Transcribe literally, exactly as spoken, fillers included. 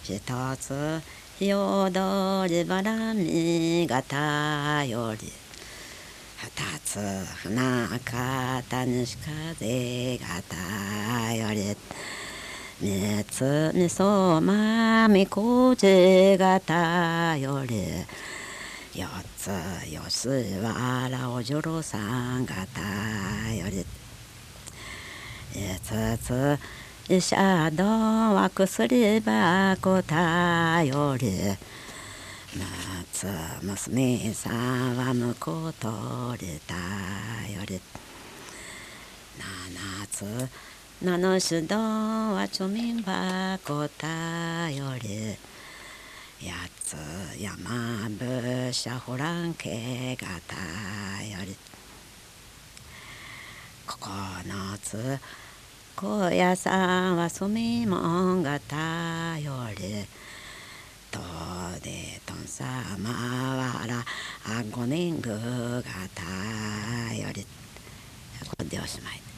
一つ日踊りばらみがたより二つ船方西風がたより三つみそまみこじがたより四つ吉原おじょろさんがたより五つ医者どは薬箱たより六つ娘さんは婿取りたより七つ名の主どは町民箱たより八つ山伏者ホラン家がたより九つ高野山は住みもんがたよりとでとんさまわらあごねんぐがたよりこれでおしまい。